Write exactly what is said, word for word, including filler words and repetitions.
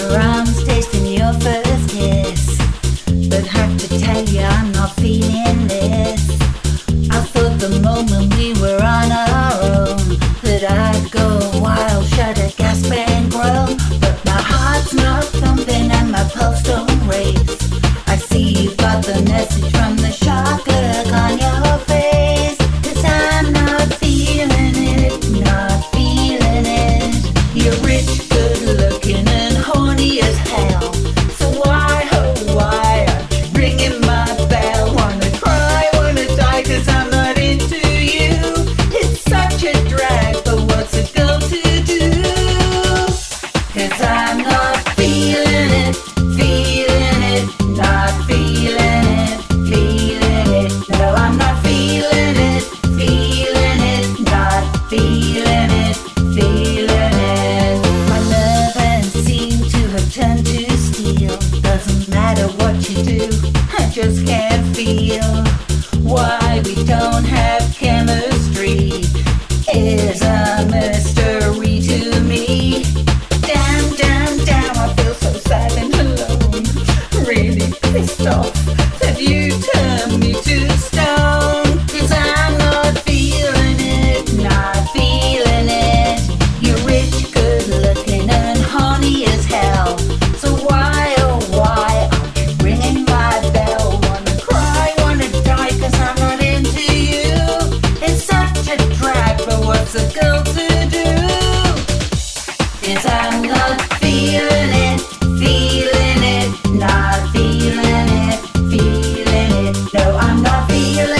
your arms, tasting your first kiss. But have to tell you, I'm not feeling this. I thought the moment we were on our own that I'd go wild, shudder, gasp and groan. But my heart's not thumping and my pulse don't race. I see you've got the message from the shock look on your face. Cause I'm not feeling it, not feeling it. You're rich, good looking and horny as hell. So why, oh why are you ringing my bell? Wanna cry, wanna die cause I'm not into you. It's such a drag, but what's a girl to do? Cause I'm not feeling it, feeling it, not feeling it, feeling it. No, I'm not feeling it, feeling it, not feeling it, feeling it. My nerves seem to have turned to steel. Doesn't matter what you do, I just can't feel. Why we don't have chemistry is a mystery to me. Damn, damn, damn, I feel so sad and alone. Really pissed off that you turned me to stone. Cause I'm not feeling it, not feeling it. You're rich, good looking and horny as hell. So why, oh why aren't you ringing my bell? Wanna cry, wanna die cause I'm not into you. It's such a drag, but what's a girl to do? Cause I'm not feeling it, feeling it, not feeling it, feeling it. No, I'm not feeling